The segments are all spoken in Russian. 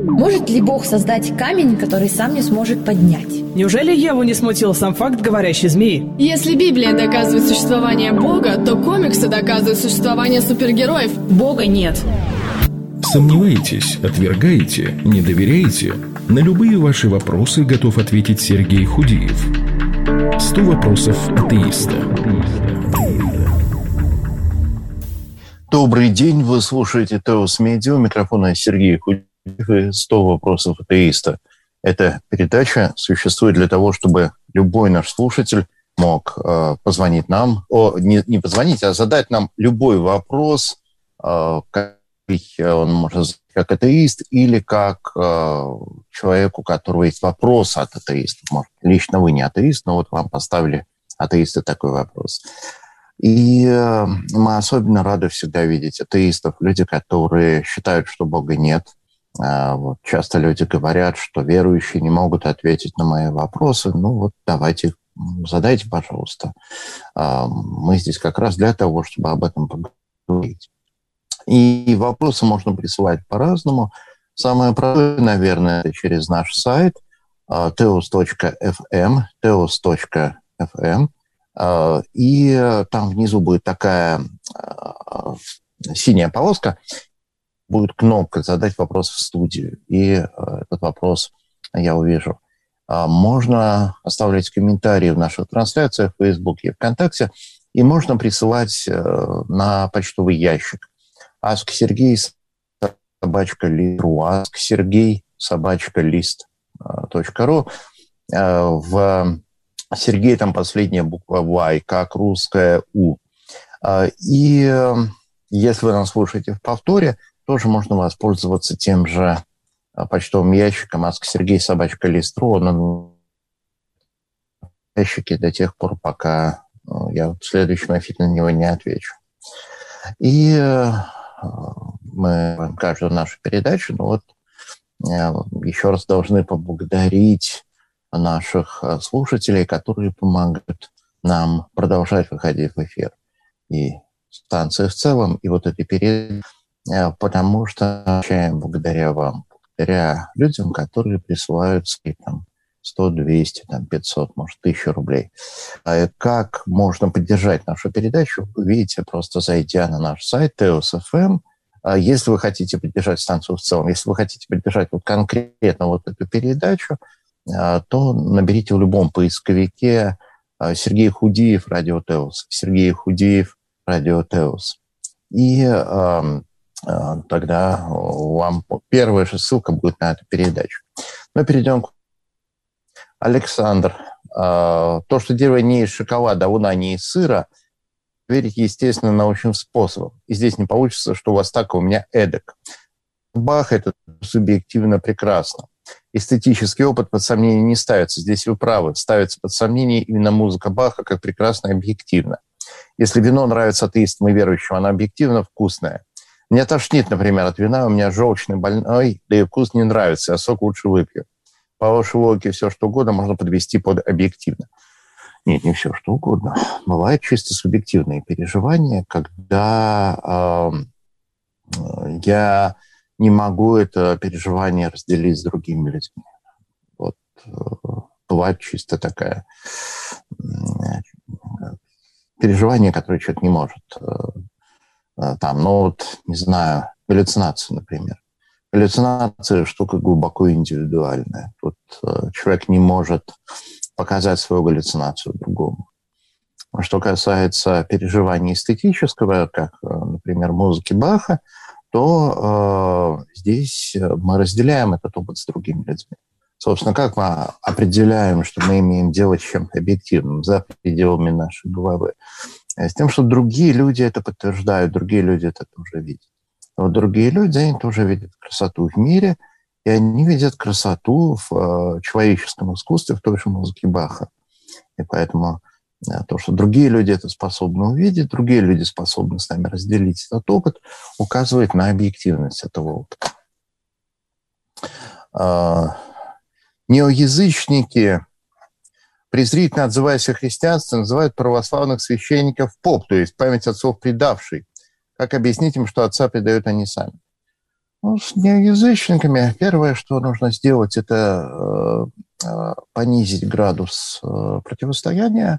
Может ли Бог создать камень, который сам не сможет поднять? Неужели Еву не смутил сам факт говорящей змеи? Если Библия доказывает существование Бога, то комиксы доказывают существование супергероев. Бога нет. Сомневаетесь, отвергаете, не доверяете? На любые ваши вопросы готов ответить Сергей Худиев. 100 вопросов атеиста. Добрый день, вы слушаете Теос Медиа, у микрофона Сергей Худиев и 100 вопросов атеиста. Эта передача существует для того, чтобы любой наш слушатель мог позвонить нам, не позвонить, а задать нам любой вопрос, он может задать как атеист или как человеку, у которого есть вопрос от атеистов. Может, лично вы не атеист, но вот вам поставили атеисты такой вопрос. И мы особенно рады всегда видеть атеистов, люди, которые считают, что Бога нет. Вот часто люди говорят, что верующие не могут ответить на мои вопросы. Ну вот давайте, задайте, пожалуйста. Мы здесь как раз для того, чтобы об этом поговорить. И вопросы можно присылать по-разному. Самое простое, наверное, это через наш сайт teos.fm, teos.fm. И там внизу будет такая синяя полоска, будет кнопка «Задать вопрос в студию», и этот вопрос я увижу. Можно оставлять комментарии в наших трансляциях в Фейсбуке и ВКонтакте, и можно присылать на почтовый ящик asksergey@list.ru, asksergey@list.ru. В Сергей там последняя буква Y, как русская У. И если вы нас слушаете в повторе, тоже можно воспользоваться тем же почтовым ящиком asksergey@list.ru. Он на ящике до тех пор, пока я в следующем эфире на него не отвечу. И мы каждую нашу передачу, еще раз должны поблагодарить наших слушателей, которые помогают нам продолжать выходить в эфир. И станции в целом, и вот этой передачи, потому что благодаря вам, благодаря людям, которые присылают свои 100, 200, 500, может, 1000 рублей. Как можно поддержать нашу передачу, вы видите, просто зайдя на наш сайт Teos.fm. Если вы хотите поддержать станцию в целом, если вы хотите поддержать конкретно эту передачу, то наберите в любом поисковике Сергей Худиев, Радио Теос, Сергей Худиев, Радио Теос. И тогда вам первая же ссылка будет на эту передачу. Но перейдем к Александр. То, что дерево не из шоколада, а луна не из сыра, верить, естественно, научным способом. И здесь не получится, что у вас так, а у меня эдак. Бах – это субъективно прекрасно. Эстетический опыт под сомнение не ставится. Здесь вы правы. Ставится под сомнение именно музыка Баха как прекрасно и объективно. Если вино нравится атеистам и верующим, оно объективно вкусное. Меня тошнит, например, от вина, у меня желчный больной, да и вкус не нравится, я сок лучше выпью. По вашей логике все, что угодно, можно подвести под объективно. Нет, не все, что угодно. Бывают чисто субъективные переживания, когда я не могу это переживание разделить с другими людьми. Бывает чисто такое переживание, которое человек не может. Не знаю, галлюцинации, например. Галлюцинация – штука глубоко индивидуальная. Тут человек не может показать свою галлюцинацию другому. Что касается переживания эстетического, как, например, музыки Баха, то здесь мы разделяем этот опыт с другими людьми. Собственно, как мы определяем, что мы имеем дело с чем-то объективным, за пределами нашей головы? С тем, что другие люди это подтверждают, другие люди это тоже видят. Другие люди, они тоже видят красоту в мире, и они видят красоту в человеческом искусстве, в той же музыке Баха. И поэтому то, что другие люди это способны увидеть, другие люди способны с нами разделить этот опыт, указывает на объективность этого опыта. Неоязычники, презрительно отзываясь о христианстве, называют православных священников поп, то есть память отцов предавший. Как объяснить им, что отца предают они сами? Ну, с неоязычниками первое, что нужно сделать, это понизить градус противостояния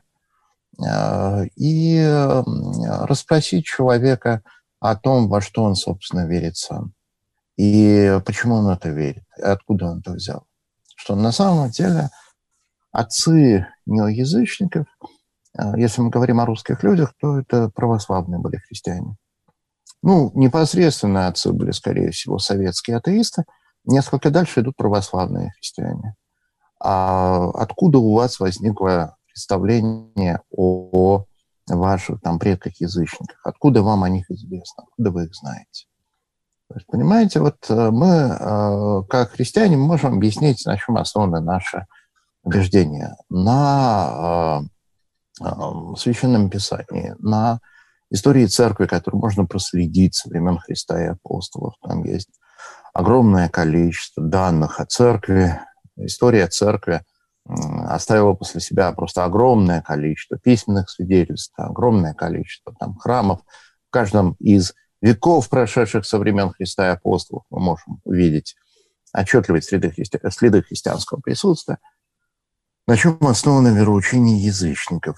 и расспросить человека о том, во что он, собственно, верит сам. И почему он это верит, и откуда он это взял. Что на самом деле отцы неоязычников, если мы говорим о русских людях, то это православные были христиане. Ну, непосредственно отцы были, скорее всего, советские атеисты. Несколько дальше идут православные христиане. А откуда у вас возникло представление о ваших там предках-язычниках? Откуда вам о них известно? Откуда вы их знаете? То есть, понимаете, вот мы, как христиане, можем объяснить, на чем основаны наши убеждения. На Священном Писании, на истории церкви, которую можно проследить со времен Христа и апостолов. Там есть огромное количество данных о церкви. История церкви оставила после себя просто огромное количество письменных свидетельств, огромное количество там храмов. В каждом из веков, прошедших со времен Христа и апостолов, мы можем увидеть отчетливые следы христианского присутствия. На чем основано вероучение язычников?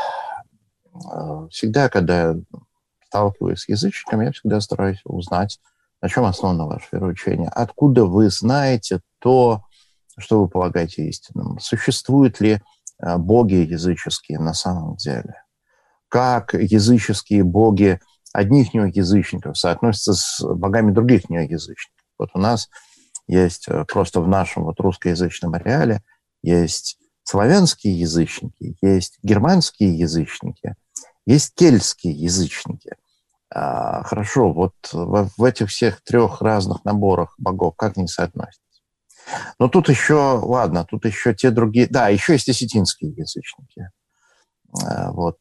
Всегда, когда я сталкиваюсь с язычниками, я всегда стараюсь узнать, на чем основано ваше вероучение. Откуда вы знаете то, что вы полагаете истинным? Существуют ли боги языческие на самом деле? Как языческие боги одних неоязычников соотносятся с богами других неоязычников? Вот у нас есть просто в нашем вот русскоязычном ареале есть славянские язычники, есть германские язычники, есть кельтские язычники. Хорошо, вот в этих всех трех разных наборах богов как они соотносятся? Но тут еще, ладно, тут еще те другие... Да, еще есть осетинские язычники. Вот.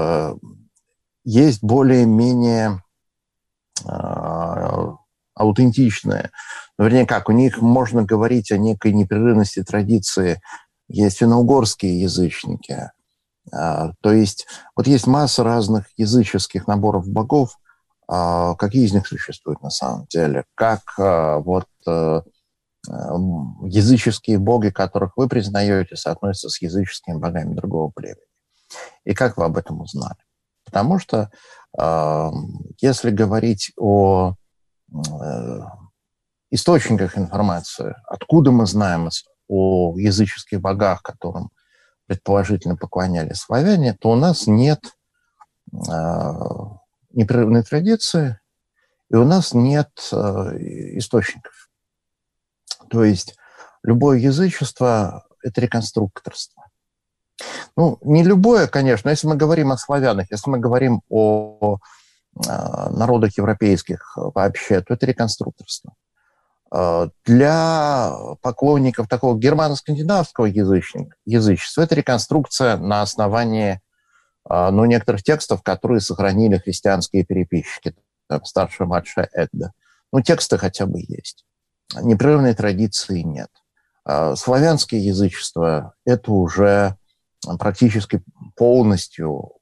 Есть более-менее аутентичные. Но, вернее, как, у них можно говорить о некой непрерывности традиции. Есть финно-угорские язычники. То есть вот есть масса разных языческих наборов богов. Какие из них существуют на самом деле? Как вот языческие боги, которых вы признаете, соотносятся с языческими богами другого племени? И как вы об этом узнали? Потому что если говорить о источниках информации, откуда мы знаем о языческих богах, которым предположительно поклонялись славяне, то у нас нет непрерывной традиции, и у нас нет источников. То есть любое язычество – это реконструкторство. Ну, не любое, конечно, если мы говорим о славянах, если мы говорим о народах европейских вообще, то это реконструкторство. Для поклонников такого германо-скандинавского язычества это реконструкция на основании некоторых текстов, которые сохранили христианские переписчики, там, старшая, младшая Эдда. Ну, тексты хотя бы есть. Непрерывной традиции нет. Славянское язычество – это уже практически полностью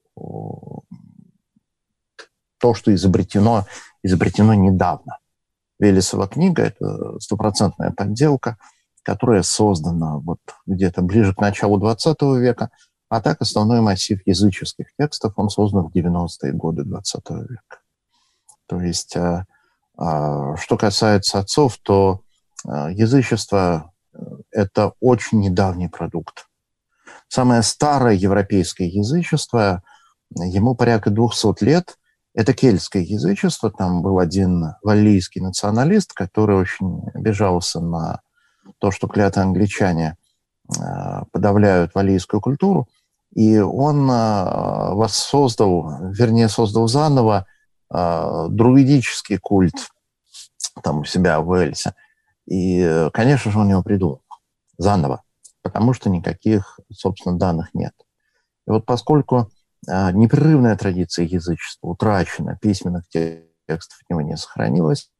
то, что изобретено недавно. Велесова книга – это стопроцентная подделка, которая создана вот где-то ближе к началу XX века, а так основной массив языческих текстов, он создан в 90-е годы XX века. То есть, что касается отцов, то язычество – это очень недавний продукт. Самое старое европейское язычество, ему порядка 200 лет, это кельтское язычество. Там был один валлийский националист, который очень обижался на то, что клятые англичане подавляют валлийскую культуру. И он создал заново друидический культ там у себя в Уэльсе. И, конечно же, он его придумал заново, потому что никаких, собственно, данных нет. И вот поскольку непрерывная традиция язычества утрачена, письменных текстов от него не сохранилось,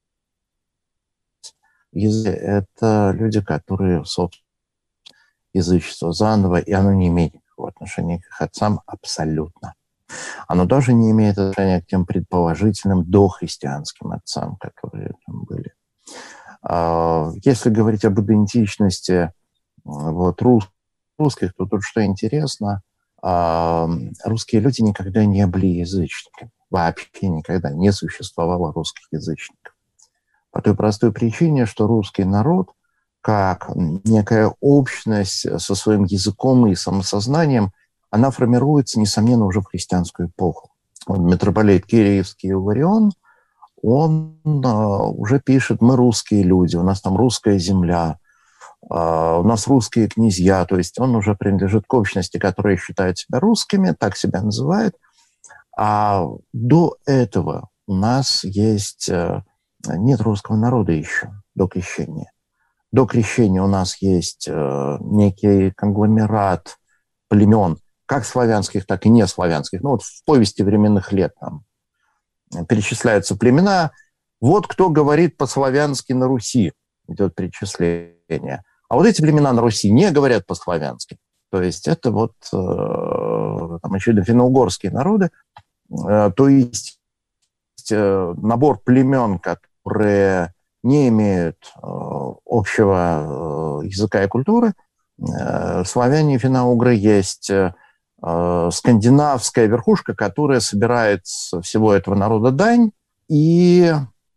это люди, которые, собственно, язычество заново, и оно не имеет никакого отношения к их отцам абсолютно. Оно даже не имеет отношения к тем предположительным дохристианским отцам, которые там были. Если говорить об идентичности русских, то тут что интересно, русские люди никогда не были язычниками. Вообще никогда не существовало русских язычников. По той простой причине, что русский народ, как некая общность со своим языком и самосознанием, она формируется, несомненно, уже в христианскую эпоху. Митрополит Киреевский Иларион, он уже пишет: мы русские люди, у нас там русская земля, у нас русские князья, то есть он уже принадлежит к общности, которая считает себя русскими, так себя называет. А до этого у нас нет русского народа еще, до крещения. До крещения у нас есть некий конгломерат племен, как славянских, так и неславянских. Ну вот в повести временных лет там перечисляются племена. Вот кто говорит по-славянски на Руси, идет перечисление. А вот эти племена на Руси не говорят по-славянски. То есть это там, очевидно, финно-угорские народы. То есть набор племен, которые не имеют общего языка и культуры. Славяне и финно-угры есть скандинавская верхушка, которая собирает с всего этого народа дань, и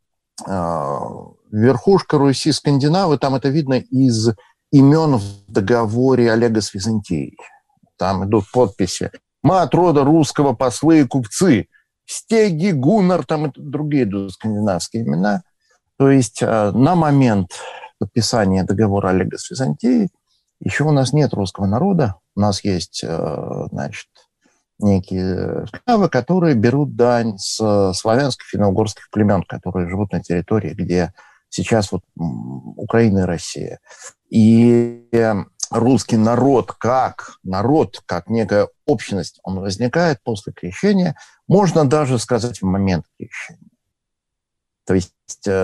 верхушка Руси скандинавы, там это видно из имен в договоре Олега с Византией. Там идут подписи: «Мы от рода русского послы и купцы», «Стеги», «Гуннар», там и другие идут скандинавские имена. То есть на момент подписания договора Олега с Византией еще у нас нет русского народа. У нас есть, некие славы, которые берут дань с славянских финно-угорских племен, которые живут на территории, где сейчас Украина и Россия. И русский народ, как некая общность, он возникает после крещения, можно даже сказать, в момент крещения. То есть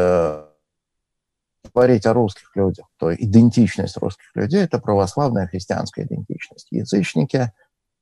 говорить о русских людях, то идентичность русских людей – это православная христианская идентичность. Язычники,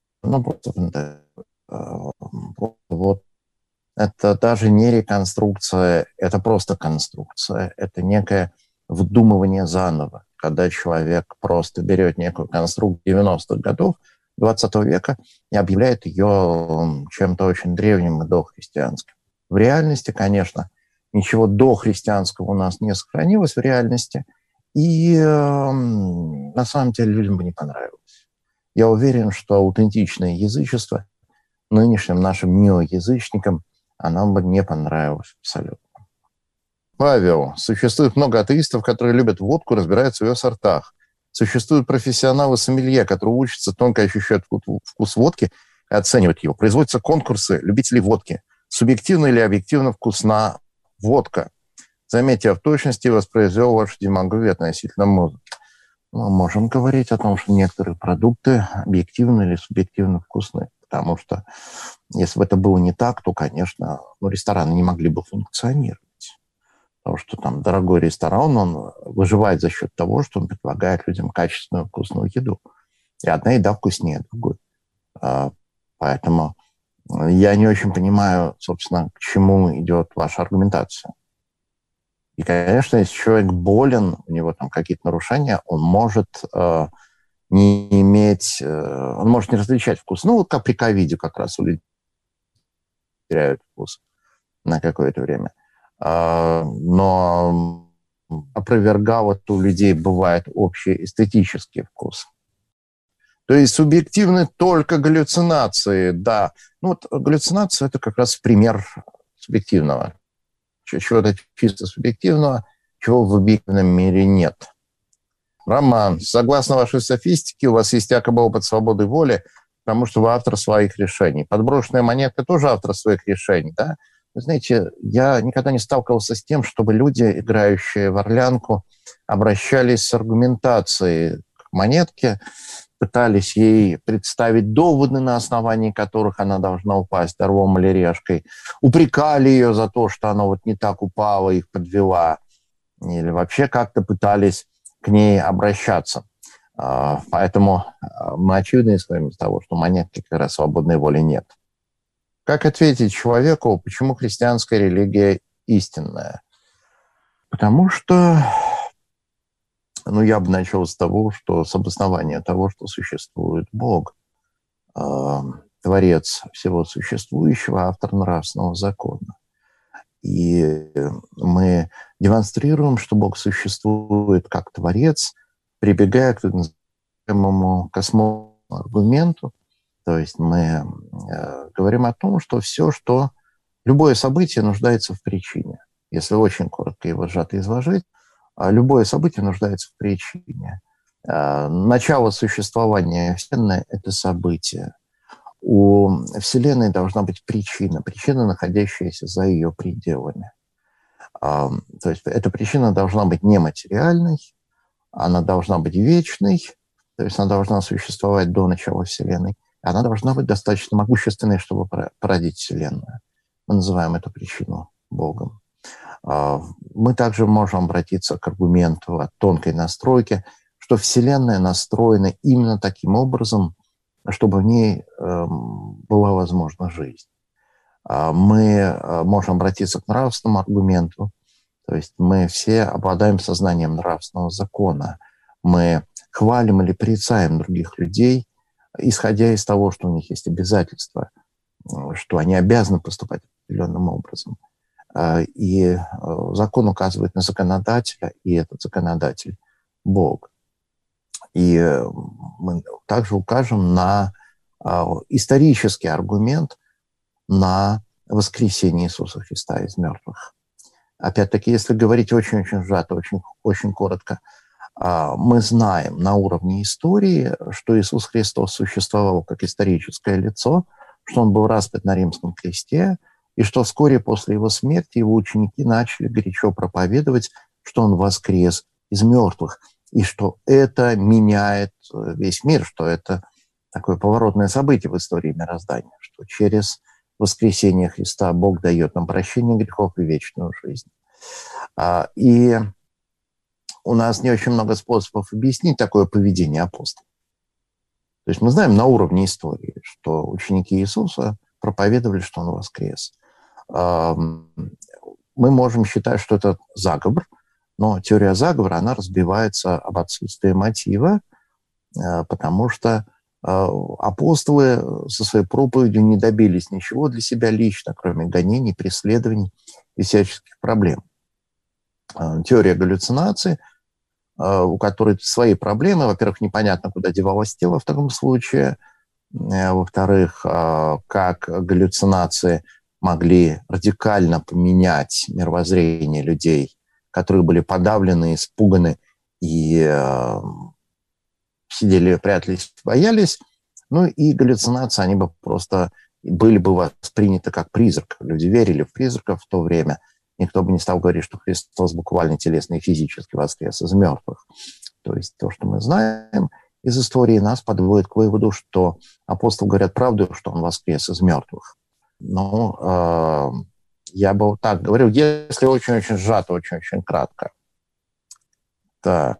это даже не реконструкция, это просто конструкция, это некое вдумывание заново, когда человек просто берет некую конструкцию 90-х годов 20 века и объявляет ее чем-то очень древним и дохристианским. В реальности, конечно, ничего дохристианского у нас не сохранилось в реальности, и на самом деле людям бы не понравилось. Я уверен, что аутентичное язычество нынешним нашим неоязычникам оно бы не понравилось абсолютно. Павел, существует много атеистов, которые любят водку, разбираются в ее сортах. Существуют профессионалы-сомелье, которые учатся тонко ощущать вкус водки и оценивать его. Производятся конкурсы любителей водки. Субъективно или объективно вкусна водка. Заметьте, я в точности воспроизвел вашу демагогию относительно музыки. Мы можем говорить о том, что некоторые продукты объективно или субъективно вкусны. Потому что если бы это было не так, то, конечно, рестораны не могли бы функционировать. Потому что там дорогой ресторан, он выживает за счет того, что он предлагает людям качественную, вкусную еду. И одна еда вкуснее другой. Поэтому я не очень понимаю, собственно, к чему идет ваша аргументация. И, конечно, если человек болен, у него там какие-то нарушения, он может не иметь, он может не различать вкус. Ну, вот как при ковиде как раз у людей теряют вкус на какое-то время. Но опровергал это у людей бывает общий эстетический вкус. То есть субъективны только галлюцинации, да. Ну вот галлюцинация – это как раз пример субъективного. Чего-то чисто субъективного, чего в объективном мире нет. Роман, согласно вашей софистике, у вас есть якобы опыт свободы воли, потому что вы автор своих решений. Подброшенная монетка тоже автор своих решений, да? Вы знаете, я никогда не сталкивался с тем, чтобы люди, играющие в орлянку, обращались с аргументацией к монетке, пытались ей представить доводы, на основании которых она должна упасть орлом или решкой, упрекали ее за то, что она вот не так упала, их подвела, или вообще как-то пытались к ней обращаться. Поэтому мы очевидно исходим из того, что монетки как раз свободной воли нет. Как ответить человеку, почему христианская религия истинная? Потому что, я бы начал с того, что с обоснования того, что существует Бог, Творец всего существующего, автор нравственного закона. И мы демонстрируем, что Бог существует как Творец, прибегая к так называемому космосному аргументу. То есть мы говорим о том, что любое событие нуждается в причине. Если очень коротко его сжато изложить, любое событие нуждается в причине. Начало существования Вселенной – это событие. У Вселенной должна быть причина, находящаяся за ее пределами. То есть эта причина должна быть нематериальной, она должна быть вечной, то есть она должна существовать до начала Вселенной, она должна быть достаточно могущественной, чтобы породить Вселенную. Мы называем эту причину Богом. Мы также можем обратиться к аргументу о тонкой настройке, что Вселенная настроена именно таким образом, чтобы в ней была возможна жизнь. Мы можем обратиться к нравственному аргументу, то есть мы все обладаем сознанием нравственного закона. Мы хвалим или порицаем других людей, исходя из того, что у них есть обязательства, что они обязаны поступать определенным образом. И закон указывает на законодателя, и этот законодатель – Бог. И мы также укажем на исторический аргумент на воскресение Иисуса Христа из мертвых. Опять-таки, если говорить очень-очень сжато, очень коротко, мы знаем на уровне истории, что Иисус Христос существовал как историческое лицо, что он был распят на римском кресте, и что вскоре после его смерти его ученики начали горячо проповедовать, что он воскрес из мертвых, и что это меняет весь мир, что это такое поворотное событие в истории мироздания, что через воскресение Христа Бог дает нам прощение грехов и вечную жизнь. И у нас не очень много способов объяснить такое поведение апостолов. То есть мы знаем на уровне истории, что ученики Иисуса проповедовали, что он воскрес. Мы можем считать, что это заговор, но теория заговора, она разбивается об отсутствии мотива, потому что апостолы со своей проповедью не добились ничего для себя лично, кроме гонений, преследований и всяческих проблем. Теория галлюцинации, у которой свои проблемы. Во-первых, непонятно, куда девалось тело в таком случае. Во-вторых, как галлюцинации могли радикально поменять мировоззрение людей, которые были подавлены, испуганы и сидели, прятались, боялись. Ну и галлюцинации, они бы просто были бы восприняты как призрак. Люди верили в призраков в то время. Никто бы не стал говорить, что Христос буквально телесно и физически воскрес из мертвых. То есть то, что мы знаем из истории, нас подводит к выводу, что апостолы говорят правду, что он воскрес из мертвых. Но я бы вот так говорил, если очень-очень сжато, очень-очень кратко. Так.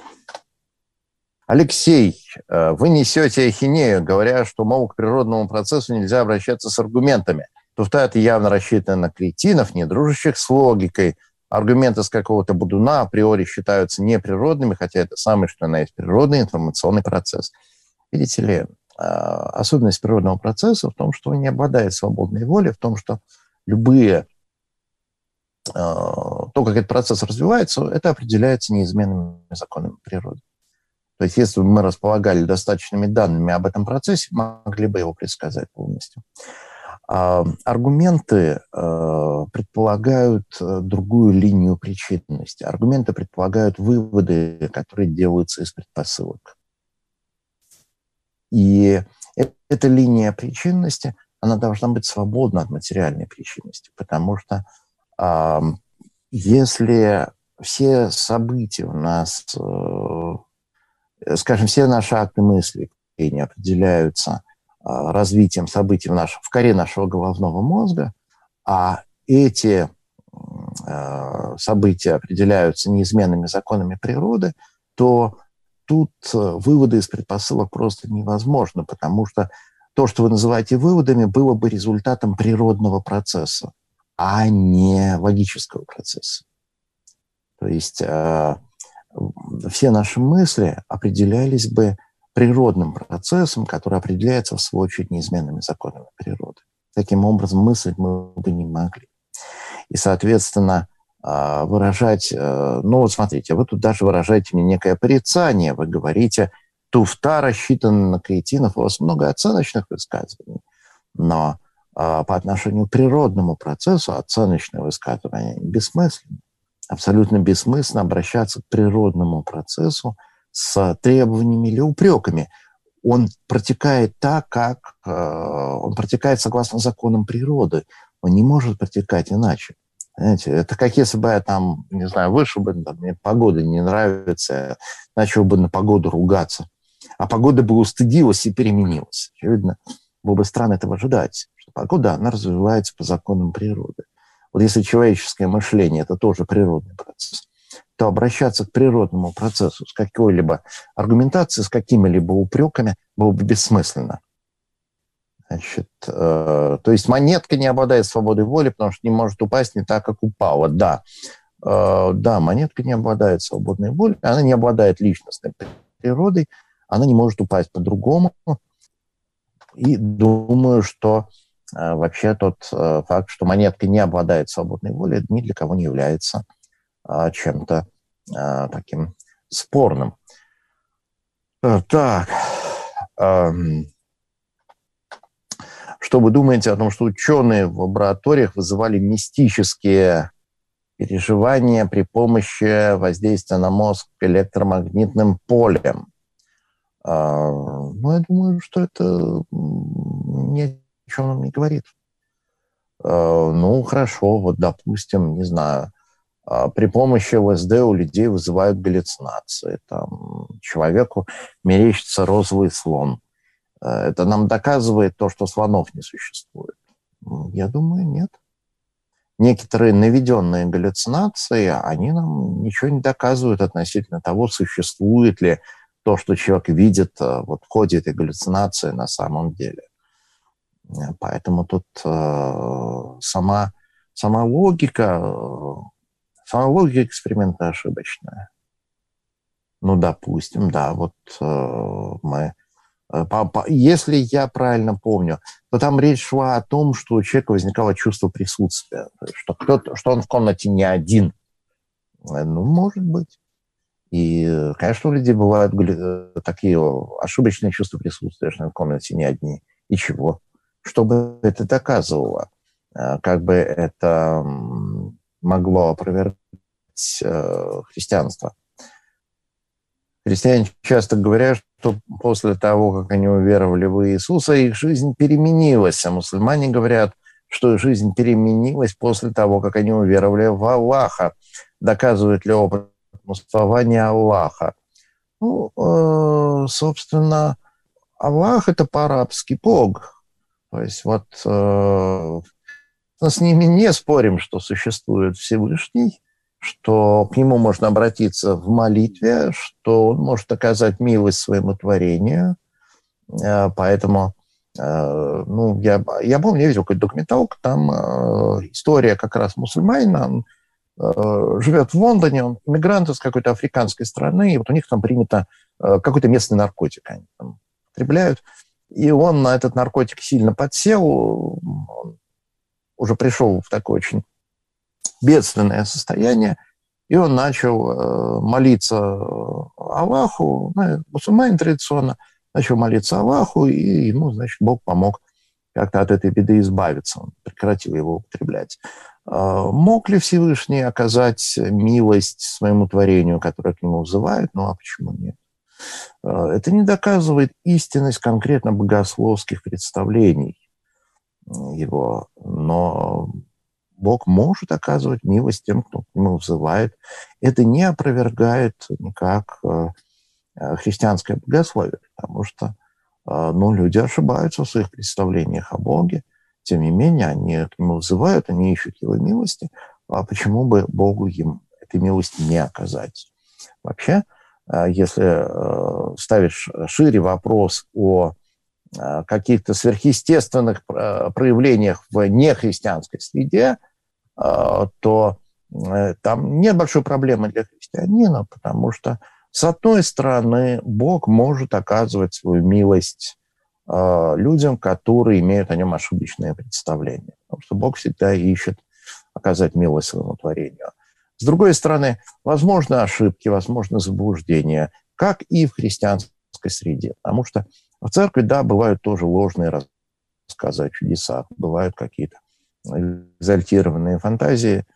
Алексей, вы несете ахинею, говоря, что, мол, к природному процессу нельзя обращаться с аргументами. Туфта это явно рассчитано на кретинов, не дружащих с логикой. Аргументы с какого-то будуна априори считаются неприродными, хотя это самый, что на есть природный информационный процесс. Видите ли, особенность природного процесса в том, что он не обладает свободной волей, в том, что то, как этот процесс развивается, это определяется неизменными законами природы. То есть если бы мы располагали достаточными данными об этом процессе, могли бы его предсказать полностью. Аргументы предполагают другую линию причинности. Аргументы предполагают выводы, которые делаются из предпосылок. И эта линия причинности, она должна быть свободна от материальной причинности, потому что если все события у нас, скажем, все наши акты мысли не определяются развитием событий в коре нашего головного мозга, а эти события определяются неизменными законами природы, то тут выводы из предпосылок просто невозможны, потому что то, что вы называете выводами, было бы результатом природного процесса, а не логического процесса. То есть все наши мысли определялись бы природным процессом, который определяется, в свою очередь, неизменными законами природы. Таким образом, мыслить мы бы не могли. И, соответственно, выражать... Ну, вот смотрите, вы тут даже выражаете мне некое порицание. Вы говорите, туфта рассчитана на кретинов. У вас много оценочных высказываний. Но по отношению к природному процессу оценочные высказывания бессмысленны. Абсолютно бессмысленно обращаться к природному процессу с требованиями или упреками. Он протекает так, как он протекает согласно законам природы. Он не может протекать иначе. Знаете, это как если бы я там, не знаю, вышел бы, там, мне погода не нравится, начал бы на погоду ругаться. А погода бы устыдилась и переменилась. Очевидно, было бы странно этого ожидать. Что погода, она развивается по законам природы. Вот если человеческое мышление – это тоже природный процесс, то обращаться к природному процессу с какой-либо аргументацией, с какими-либо упреками было бы бессмысленно. Значит, то есть монетка не обладает свободой воли, потому что не может упасть не так, как упала. Да, монетка не обладает свободной волей, она не обладает личностной природой, она не может упасть по-другому. И думаю, что вообще тот факт, что монетка не обладает свободной волей, ни для кого не является чем-то таким спорным. Так. Что вы думаете о том, что ученые в лабораториях вызывали мистические переживания при помощи воздействия на мозг электромагнитным полем? Ну, я думаю, что это ни о чем нам не говорит. Ну, хорошо, вот, допустим, не знаю, при помощи ЛСД у людей вызывают галлюцинации. Там, человеку мерещится розовый слон. Это нам доказывает то, что слонов не существует? Я думаю, нет. Некоторые наведенные галлюцинации, они нам ничего не доказывают относительно того, существует ли то, что человек видит вот в ходе этой галлюцинации на самом деле. Поэтому тут сама логика эксперимента ошибочная. Ну, допустим, да, вот мы... Если я правильно помню, то там речь шла о том, что у человека возникало чувство присутствия, что он в комнате не один. Ну, может быть. И, конечно, у людей бывают такие ошибочные чувства присутствия, что в комнате не одни. И чего? Что бы это доказывало? Как бы это могло опровергнуть христианство? Христиане часто говорят, что после того, как они уверовали в Иисуса, их жизнь переменилась. А мусульмане говорят, что жизнь переменилась после того, как они уверовали в Аллаха. Доказывает ли опыт существования Аллаха? Ну, собственно, Аллах – это по-арабски Бог. То есть вот с ними не спорим, что существует Всевышний, что к нему можно обратиться в молитве, что он может оказать милость своему творению. Поэтому, ну, я помню, я видел какой-то документалку, там история как раз мусульманина, он живет в Лондоне, он иммигрант из какой-то африканской страны, и вот у них там принято какой-то местный наркотик, они там потребляют, и он на этот наркотик сильно подсел, он уже пришел в такое очень бедственное состояние, и он начал молиться Аллаху, мусульманин традиционно, начал молиться Аллаху, и ему, значит, Бог помог как-то от этой беды избавиться, он прекратил его употреблять. Мог ли Всевышний оказать милость своему творению, которое к нему взывает? Ну, а почему нет? Это не доказывает истинность конкретно богословских представлений его, но Бог может оказывать милость тем, кто к нему взывает. Это не опровергает никак христианское богословие, потому что люди ошибаются в своих представлениях о Боге. Тем не менее, они к нему взывают, они ищут его милости. А почему бы Богу им этой милости не оказать? Вообще, если ставишь шире вопрос о каких-то сверхъестественных проявлениях в нехристианской среде, то там нет большой проблемы для христианина, потому что, с одной стороны, Бог может оказывать свою милость людям, которые имеют о нем ошибочное представление. Потому что Бог всегда ищет оказать милость своему творению. С другой стороны, возможны ошибки, возможны заблуждения, как и в христианской среде. Потому что в церкви, да, бывают тоже ложные рассказы о чудесах, бывают какие-то экзальтированные фантазии.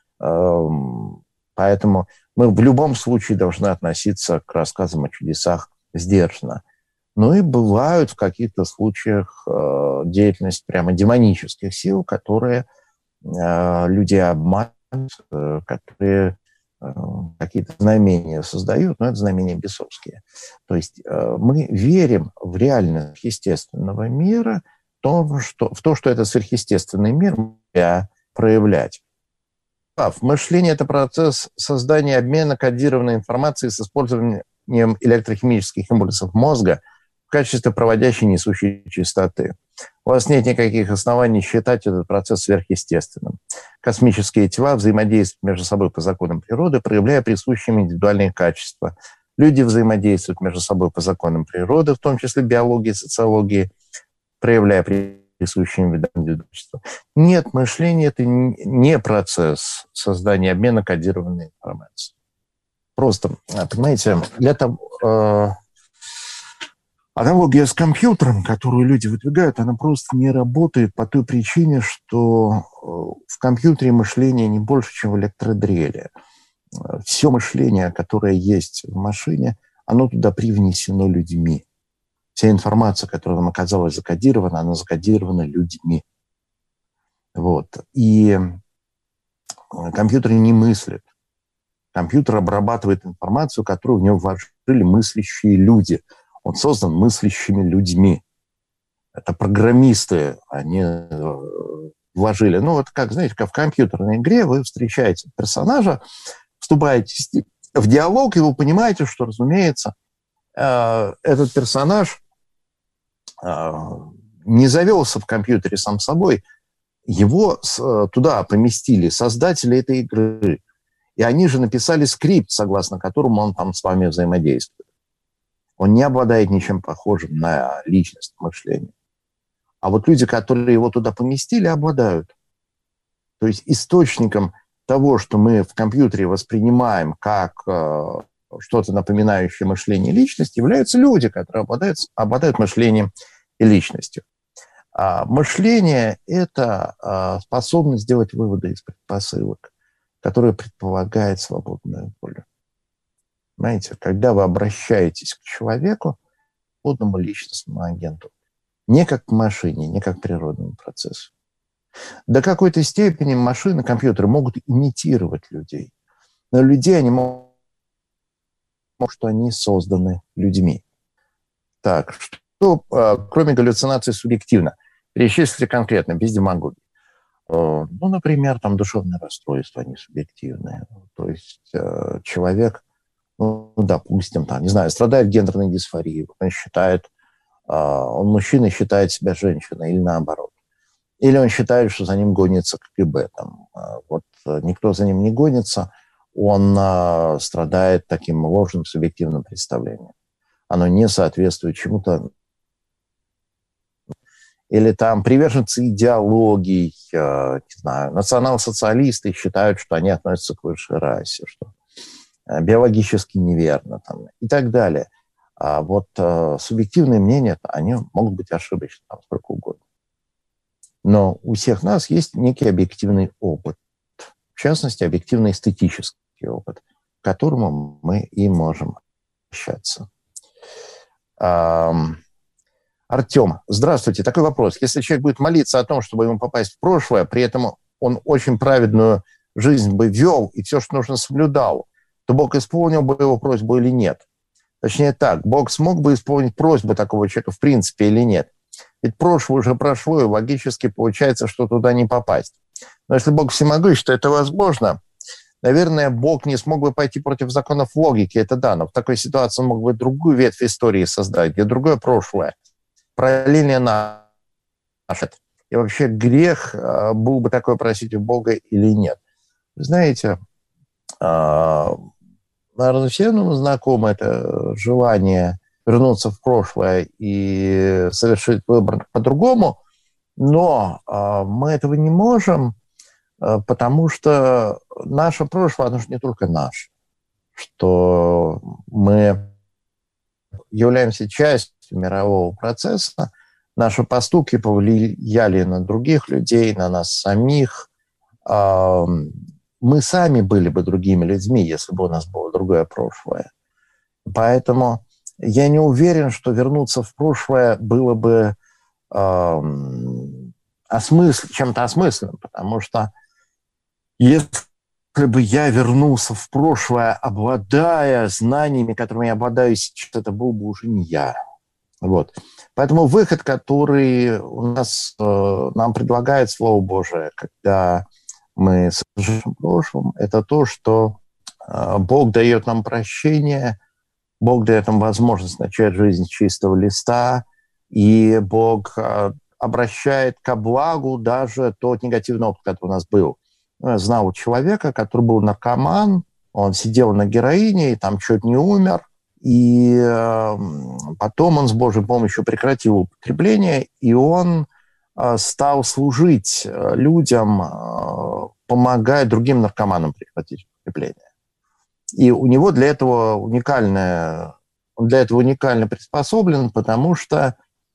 Поэтому мы в любом случае должны относиться к рассказам о чудесах сдержанно. Ну и бывают в каких-то случаях деятельность прямо демонических сил, которые людей обманывают, которые какие-то знамения создают, но это знамения бесовские. То есть мы верим в реальность естественного мира, в то, что это сверхъестественный мир, проявлять. Мышление – это процесс создания и обмена кодированной информацией с использованием электрохимических импульсов мозга в качестве проводящей несущей частоты. У вас нет никаких оснований считать этот процесс сверхъестественным. Космические тела взаимодействуют между собой по законам природы, проявляя присущие им индивидуальные качества. Люди взаимодействуют между собой по законам природы, в том числе биологии, социологии, проявляя присущие им виды индивидуальства. Нет, мышление – это не процесс создания и обмена кодированной информацией. Просто, понимаете, для того... Аналогия с компьютером, которую люди выдвигают, она просто не работает по той причине, что в компьютере мышление не больше, чем в электродреле. Все мышление, которое есть в машине, оно туда привнесено людьми. Вся информация, которая нам оказалась закодирована, она закодирована людьми. Вот. И компьютер не мыслит. Компьютер обрабатывает информацию, которую в него вложили мыслящие люди. Он создан мыслящими людьми. Это программисты, они вложили. Ну, вот как, знаете, как в компьютерной игре вы встречаете персонажа, вступаете в диалог, и вы понимаете, что, разумеется, этот персонаж не завелся в компьютере сам собой. Его туда поместили создатели этой игры. И они же написали скрипт, согласно которому он там с вами взаимодействует. Он не обладает ничем похожим на личность мышления. А вот люди, которые его туда поместили, обладают. То есть источником того, что мы в компьютере воспринимаем как что-то напоминающее мышление и личность, являются люди, которые обладают мышлением и личностью. А мышление – это способность сделать выводы из предпосылок, которые предполагают свободную волю. Понимаете, когда вы обращаетесь к человеку, свободному личностному агенту, не как к машине, не как к природному процессу. До какой-то степени машины, компьютеры могут имитировать людей. Но людей они могут, что они созданы людьми. Так, что, кроме галлюцинаций, субъективно? Перечислите конкретно, без демагогии. Ну, например, там душевные расстройства, они субъективные. То есть человек... Ну, допустим, там, не знаю, страдает гендерной дисфорией, он считает, он мужчина считает себя женщиной или наоборот. Или он считает, что за ним гонится КГБ. Там, вот никто за ним не гонится, он страдает таким ложным субъективным представлением. Оно не соответствует чему-то. Или там приверженцы идеологий, не знаю, национал-социалисты считают, что они относятся к высшей расе, что биологически неверно там, и так далее. А вот субъективные мнения, они могут быть ошибочны там, сколько угодно. Но у всех нас есть некий объективный опыт, в частности, объективный эстетический опыт, к которому мы и можем обращаться. Артем, здравствуйте. Такой вопрос. Если человек будет молиться о том, чтобы ему попасть в прошлое, при этом он очень праведную жизнь бы вел и все, что нужно, соблюдал, то Бог исполнил бы его просьбу или нет? Точнее так, Бог смог бы исполнить просьбу такого человека в принципе или нет? Ведь прошлое уже прошло, и логически получается, что туда не попасть. Но если Бог всемогущ, то это возможно. Наверное, Бог не смог бы пойти против законов логики, это да, но в такой ситуации он мог бы другую ветвь истории создать, где другое прошлое, параллельно наше. И вообще грех был бы такой просить у Бога или нет? Вы знаете, наверное, всем нам знакомо это желание вернуться в прошлое и совершить выбор по-другому, но мы этого не можем, потому что наше прошлое, оно же не только наше, что мы являемся частью мирового процесса, наши поступки повлияли на других людей, на нас самих. Мы сами были бы другими людьми, если бы у нас было другое прошлое. Поэтому я не уверен, что вернуться в прошлое было бы чем-то осмысленным, потому что если бы я вернулся в прошлое, обладая знаниями, которыми я обладаю сейчас, это был бы уже не я. Вот. Поэтому выход, который у нас нам предлагает Слово Божие, когда мы совершаем прошлом, это то, что Бог дает нам прощение, Бог дает нам возможность начать жизнь с чистого листа, и Бог обращает ко благу даже тот негативный опыт, который у нас был. Я знал человека, который был наркоман, он сидел на героине и там чуть не умер, и потом он с Божьей помощью прекратил употребление, и он стал служить людям, помогая другим наркоманам прекратить употребление. И у него для этого уникально приспособлен, потому что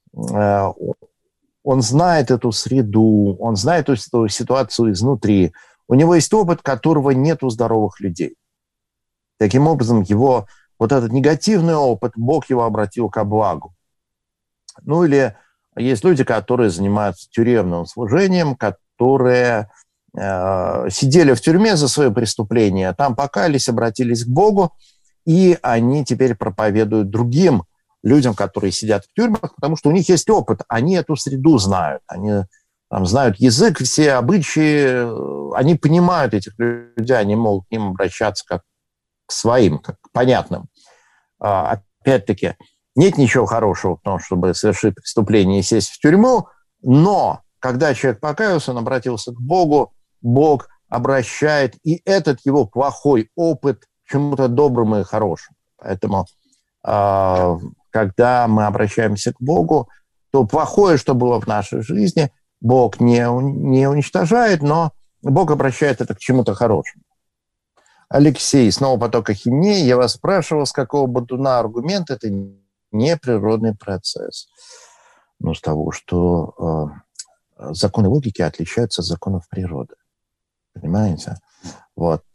он знает эту среду, он знает эту ситуацию изнутри. У него есть опыт, которого нет у здоровых людей. Таким образом, его вот этот негативный опыт, Бог его обратил ко благу. Ну или есть люди, которые занимаются тюремным служением, которые сидели в тюрьме за свои преступления, там покаялись, обратились к Богу, и они теперь проповедуют другим людям, которые сидят в тюрьмах, потому что у них есть опыт, они эту среду знают, они там знают язык, все обычаи, они понимают этих людей, они могут к ним обращаться как к своим, как к понятным. Опять-таки, нет ничего хорошего в том, чтобы совершить преступление и сесть в тюрьму, но когда человек покаялся, он обратился к Богу, Бог обращает и этот его плохой опыт к чему-то доброму и хорошему. Поэтому, когда мы обращаемся к Богу, то плохое, что было в нашей жизни, Бог не уничтожает, но Бог обращает это к чему-то хорошему. Алексей, снова поток ахинеи. Я вас спрашивал, с какого бодуна аргумент это не природный процесс. Но с того, что законы логики отличаются от законов природы. Понимаете? Вот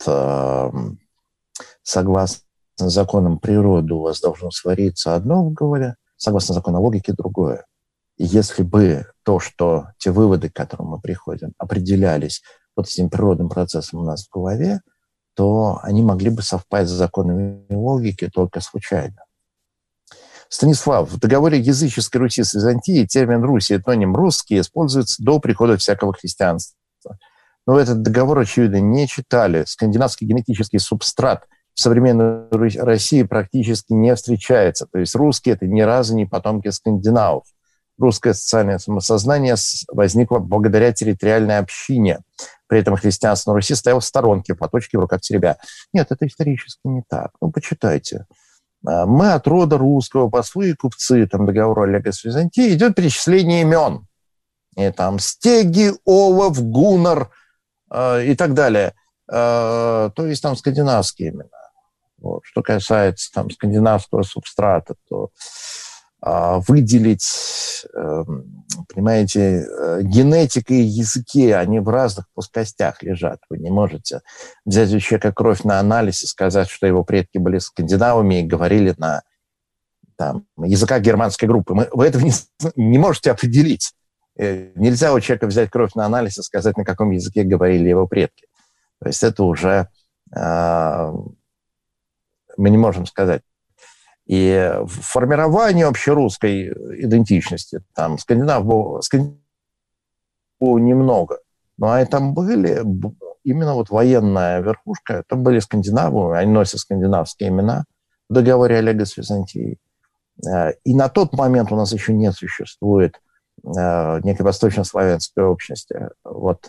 согласно законам природы у вас должно свариться одно в голове, согласно законам логики другое. И если бы те выводы, к которым мы приходим, определялись вот этим природным процессом у нас в голове, то они могли бы совпасть с законами логики только случайно. Станислав, в договоре языческой Руси с Византией термин «Русь» и этноним «русский» используется до прихода всякого христианства. Но этот договор, очевидно, не читали. Скандинавский генетический субстрат в современной России практически не встречается. То есть русские – это ни разу не потомки скандинавов. Русское социальное самосознание возникло благодаря территориальной общине. При этом христианство на Руси стояло в сторонке, по точке в руках теребя. Нет, это исторически не так. Ну, почитайте. Мы от рода русского, послы и купцы, там договор Олега с Византией, идет перечисление имен. И там Стеги, Олаф, Гуннар и так далее. То есть там скандинавские имена. Вот. Что касается там скандинавского субстрата, то выделить, понимаете, генетика и языки, они в разных плоскостях лежат. Вы не можете взять у человека кровь на анализ и сказать, что его предки были скандинавами и говорили на языках германской группы. Вы этого не можете определить. Нельзя у человека взять кровь на анализ и сказать, на каком языке говорили его предки. То есть это уже мы не можем сказать. И в формировании общерусской идентичности там скандинавов было немного. Но и там были именно вот военная верхушка, это были скандинавы, они носят скандинавские имена в договоре Олега с Византией. И на тот момент у нас еще не существует некой восточнославянской общности. Вот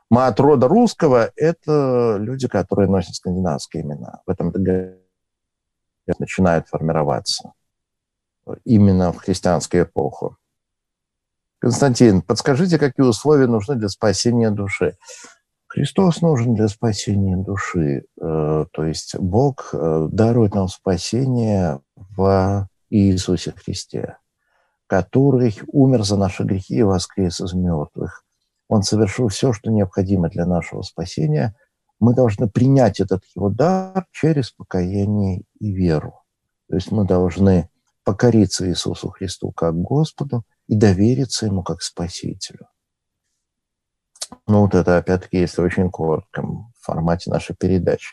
Мы от рода русского – это люди, которые носят скандинавские имена. В этом начинают формироваться именно в христианскую эпоху. Константин, подскажите, какие условия нужны для спасения души? Христос нужен для спасения души. То есть Бог дарует нам спасение в Иисусе Христе, который умер за наши грехи и воскрес из мертвых. Он совершил все, что необходимо для нашего спасения. Мы должны принять этот его дар через покаяние и веру. То есть мы должны покориться Иисусу Христу как Господу и довериться Ему как Спасителю. Ну, вот это, опять-таки, если в очень коротком формате нашей передачи.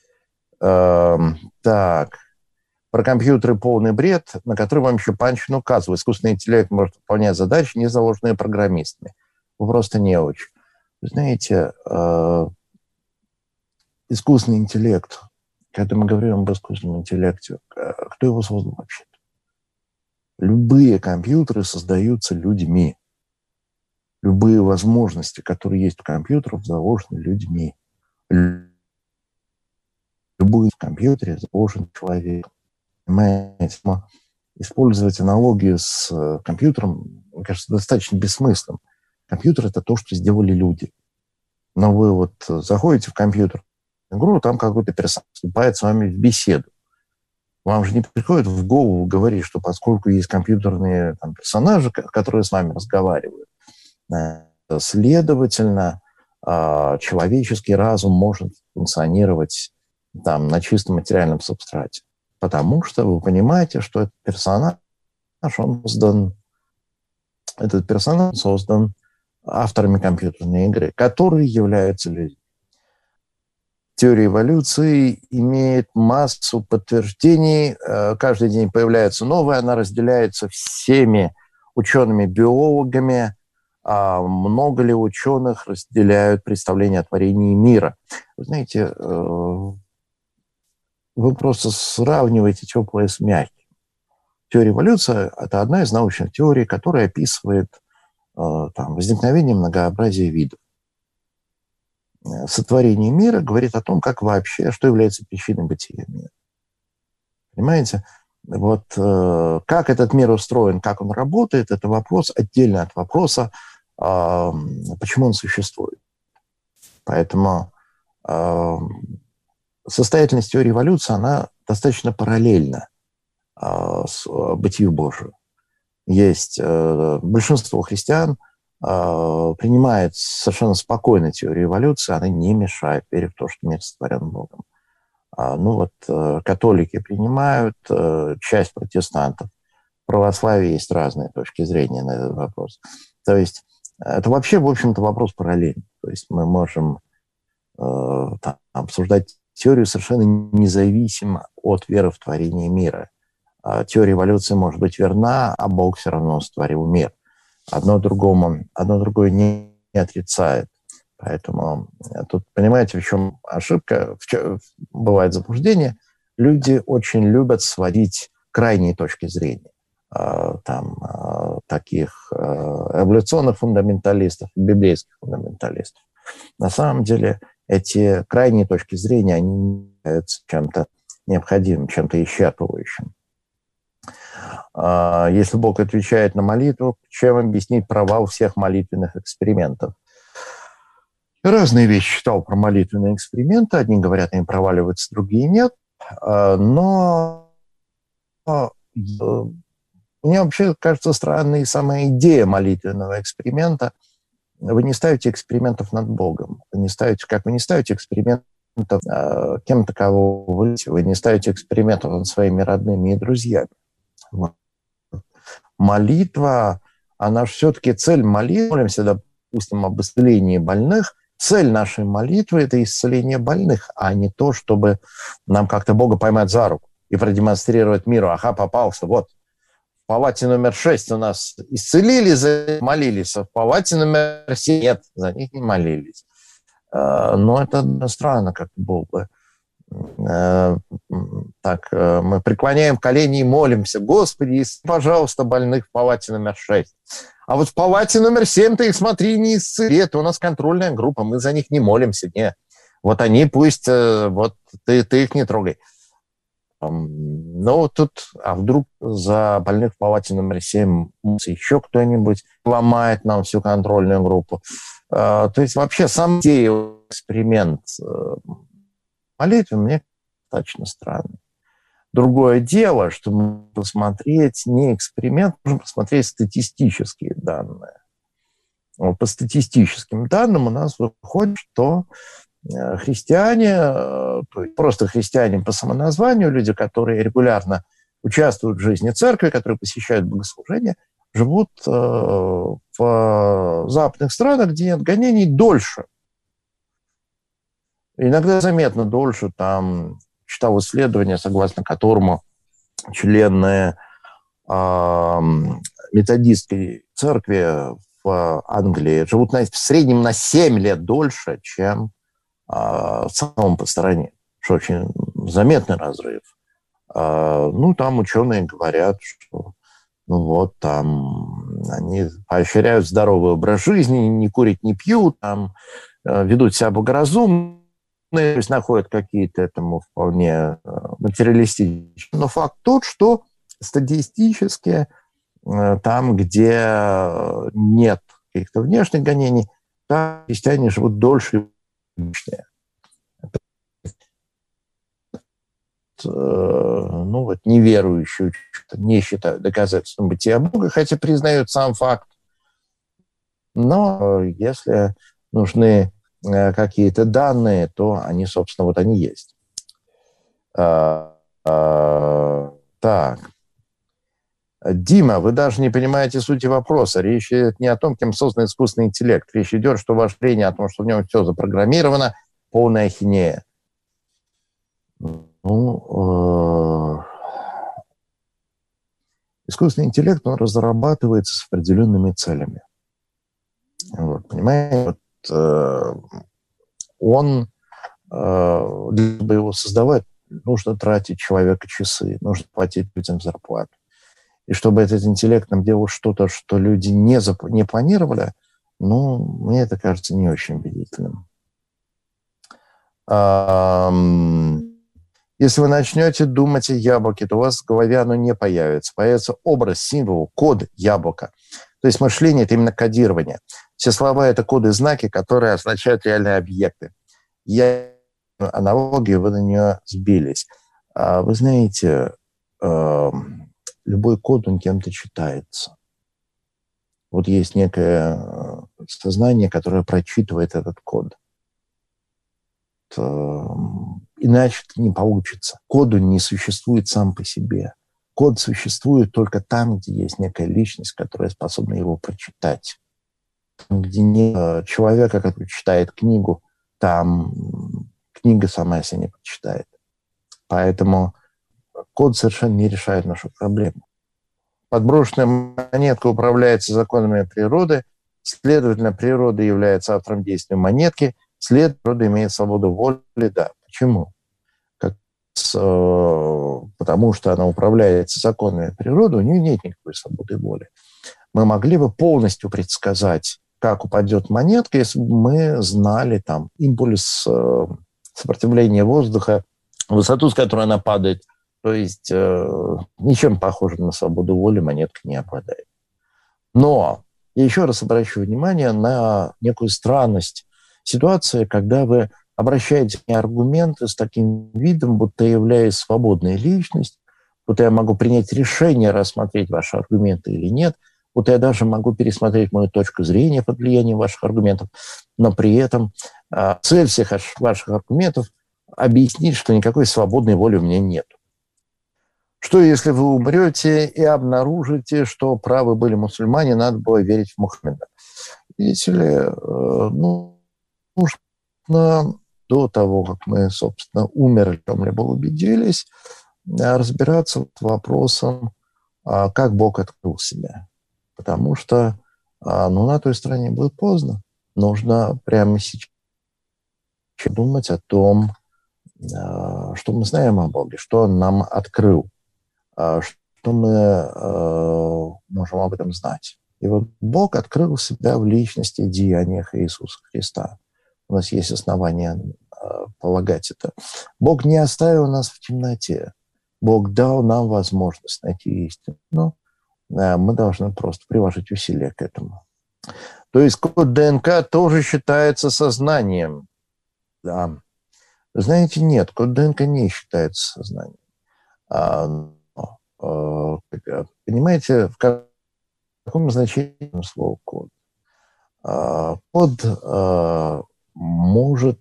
Так. Про компьютеры полный бред, на который вам еще Панчин указывает. Искусственный интеллект может выполнять задачи, не заложенные программистами. Вы просто не очень. Вы знаете, искусственный интеллект, когда мы говорим об искусственном интеллекте, кто его создал вообще-то? Любые компьютеры создаются людьми. Любые возможности, которые есть у компьютеров, заложены людьми. Любой в компьютере заложен человеком. Понимаете, использовать аналогию с компьютером, мне кажется, достаточно бессмысленным. Компьютер – это то, что сделали люди. Но вы вот заходите в компьютер, игру, там какой-то персонаж вступает с вами в беседу. Вам же не приходит в голову говорить, что поскольку есть компьютерные там персонажи, которые с вами разговаривают, следовательно, человеческий разум может функционировать там на чисто материальном субстрате. Потому что вы понимаете, что этот персонаж создан авторами компьютерной игры, которые являются людьми. Теория эволюции имеет массу подтверждений. Каждый день появляется новая, она разделяется всеми учеными-биологами. Много ли ученых разделяют представление о творении мира? Вы знаете, вы просто сравниваете теплое с мягким. Теория эволюции – это одна из научных теорий, которая описывает возникновение многообразия видов. Сотворение мира говорит о том, как вообще, что является причиной бытия мира. Понимаете? Вот как этот мир устроен, как он работает, это вопрос отдельно от вопроса, почему он существует. Поэтому состоятельность теории эволюции, она достаточно параллельна с бытию Божию. Есть большинство христиан принимает совершенно спокойно теорию эволюции, она не мешает верить в то, что мир сотворен Богом. Католики принимают, часть протестантов. В православии есть разные точки зрения на этот вопрос. То есть это вообще, в общем-то, вопрос параллельный. То есть мы можем обсуждать теорию совершенно независимо от веры в творение мира. Теория эволюции может быть верна, а Бог все равно сотворил мир. Одно другое не отрицает. Поэтому тут, понимаете, в чем ошибка, в чем бывает заблуждение. Люди очень любят сводить крайние точки зрения. Таких эволюционных фундаменталистов, библейских фундаменталистов. На самом деле эти крайние точки зрения, они являются чем-то необходимым, чем-то исчерпывающим. Если Бог отвечает на молитву, чем объяснить провал всех молитвенных экспериментов? Разные вещи читал про молитвенные эксперименты. Одни говорят, они проваливаются, другие нет. Но мне вообще кажется странной сама идея молитвенного эксперимента. Вы не ставите экспериментов над Богом. Вы не ставите экспериментов кем-то, кого вы не ставите экспериментов над своими родными и друзьями. Молитва, она же все-таки цель молитвы. Молимся, допустим, об исцелении больных. Цель нашей молитвы – это исцеление больных, а не то, чтобы нам как-то Бога поймать за руку и продемонстрировать миру. Ага, попался, вот. В палате номер 6 у нас исцелили, за молились, а в палате номер 7 нет, за них не молились. Но это странно, как было бы. Мы преклоняем колени и молимся. Господи, исцели, пожалуйста, больных в палате номер 6. А вот в палате номер 7 ты их, смотри, не исцели. Это у нас контрольная группа, мы за них не молимся. Не. Вот они пусть, вот ты их не трогай. Но тут, а вдруг за больных в палате номер 7 еще кто-нибудь ломает нам всю контрольную группу. То есть вообще сам эксперимент молитвы мне достаточно странный. Другое дело, что мы посмотреть не эксперимент, нужно посмотреть статистические данные. Вот по статистическим данным у нас выходит, что христиане, то есть просто христиане по самоназванию, люди, которые регулярно участвуют в жизни церкви, которые посещают богослужения, живут в западных странах, где нет гонений, дольше. Иногда заметно дольше. Там читал исследование, согласно которому члены методистской церкви в Англии живут в среднем на 7 лет дольше, чем в целом по стране, что очень заметный разрыв. Там ученые говорят, что там они поощряют здоровый образ жизни, не курят, не пьют, там ведут себя благоразумно, то есть находят какие-то этому вполне материалистичные. Но факт тот, что статистически там, где нет каких-то внешних гонений, там христиане живут дольше и личнее. Неверующие не считают доказательством бытия Бога, хотя признают сам факт. Но если нужны какие-то данные, то они, собственно, они есть. Так. Дима, вы даже не понимаете сути вопроса. Речь идет не о том, кем создан искусственный интеллект. Речь идет, что ваше мнение о том, что в нем все запрограммировано, полная ахинея. Искусственный интеллект, он разрабатывается с определенными целями. Понимаете? Чтобы его создавать, нужно тратить человека часы, нужно платить людям зарплату. И чтобы этот интеллект нам делал что-то, что люди не планировали, мне это кажется не очень убедительным. Если вы начнете думать о яблоке, то у вас в голове оно не появится. Появится образ, символ, код яблока. То есть мышление – это именно кодирование. Все слова – это коды, знаки, которые означают реальные объекты. Аналогию, вы на нее сбились. Вы знаете, любой код, он кем-то читается. Вот есть некое сознание, которое прочитывает этот код. Иначе это не получится. Код не существует сам по себе. Код существует только там, где есть некая личность, которая способна его прочитать. Там, где нет человека, который читает книгу, там книга сама себя не прочитает. Поэтому код совершенно не решает нашу проблему. Подброшенная монетка управляется законами природы, следовательно, природа является автором действия монетки, следовательно, природа имеет свободу воли. Да. Почему? Потому что она управляется законами природы, у нее нет никакой свободы воли. Мы могли бы полностью предсказать, как упадет монетка, если бы мы знали там импульс сопротивления воздуха, высоту, с которой она падает. То есть ничем похожим на свободу воли монетка не обладает. Но я еще раз обращу внимание на некую странность ситуации, когда вы обращаете мне аргументы с таким видом, будто я являюсь свободной личностью, будто я могу принять решение, рассмотреть ваши аргументы или нет, будто я даже могу пересмотреть мою точку зрения под влиянием ваших аргументов, но при этом цель всех ваших аргументов объяснить, что никакой свободной воли у меня нет. Что, если вы умрете и обнаружите, что правы были мусульмане, надо было верить в Мухаммеда? Видите ли, нужно до того, как мы, собственно, умерли, в чем-либо убедились, разбираться с вопросом, как Бог открыл себя. Потому что на той стороне будет поздно. Нужно прямо сейчас думать о том, что мы знаем о Боге, что Он нам открыл, что мы можем об этом знать. И вот Бог открыл себя в личности и деяниях Иисуса Христа. У нас есть основания полагать это. Бог не оставил нас в темноте. Бог дал нам возможность найти истину. Мы должны просто приложить усилия к этому. То есть код ДНК тоже считается сознанием. Да. Знаете, нет, код ДНК не считается сознанием. Понимаете, в каком значении слова код? Код может,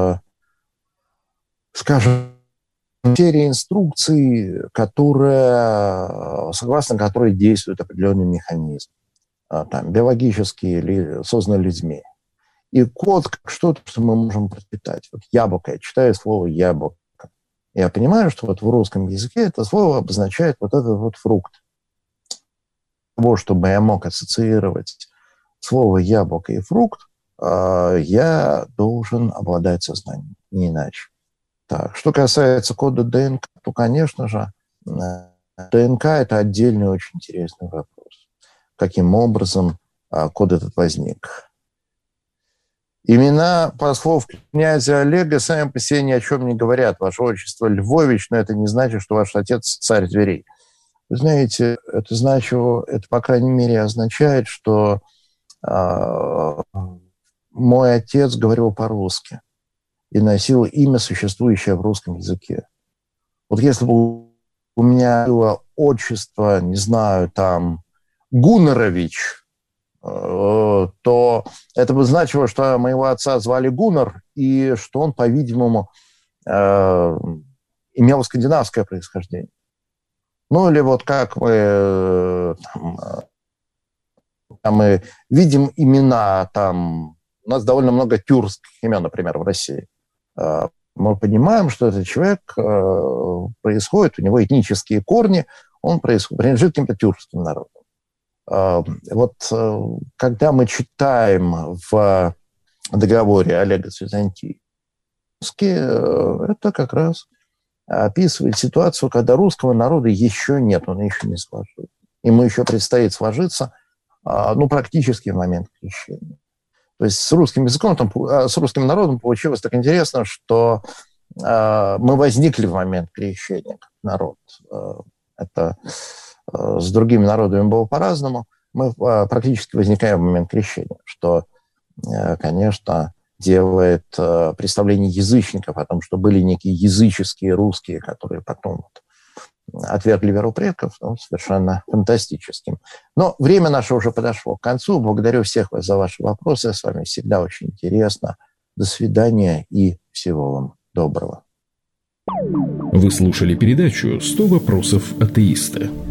скажем, серия инструкций, согласно которой действует определенный механизм, там, биологический или созданный людьми. И код как что-то, что мы можем прочитать. Вот яблоко, я читаю слово яблоко. Я понимаю, что вот в русском языке это слово обозначает вот этот вот фрукт. Для того, чтобы я мог ассоциировать слово яблоко и фрукт, я должен обладать сознанием, не иначе. Так, что касается кода ДНК, то, конечно же, ДНК – это отдельный очень интересный вопрос. Каким образом код этот возник? Имена послов князя Олега сами по себе ни о чем не говорят. Ваше отчество Львович, но это не значит, что ваш отец царь зверей. Вы знаете, это, по крайней мере, означает, что мой отец говорил по-русски и носил имя, существующее в русском языке. Вот если бы у меня было отчество, не знаю, там, Гунарович, то это бы значило, что моего отца звали Гуннар, и что он, по-видимому, имел скандинавское происхождение. Ну, или вот как мы видим имена, там, у нас довольно много тюркских имен, например, в России. Мы понимаем, что этот человек происходит, у него этнические корни, он принадлежит каким-то тюркским народам. Вот когда мы читаем в договоре Олега с Византией, это как раз описывает ситуацию, когда русского народа еще нет, он еще не сложился. Ему еще предстоит сложиться, практически в момент крещения. То есть с русским языком, с русским народом получилось так интересно, что мы возникли в момент крещения как народ. Это с другими народами было по-разному. Мы практически возникаем в момент крещения, что, конечно, делает представление язычников о том, что были некие языческие русские, которые потом отвергли веру предков, совершенно фантастическим. Но время наше уже подошло к концу. Благодарю всех вас за ваши вопросы. С вами всегда очень интересно. До свидания и всего вам доброго. Вы слушали передачу «100 вопросов атеиста».